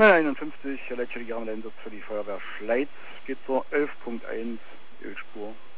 951, Leitstelle Einsatz für die Feuerwehr Schleiz, geht zur 11.1 Ölspur.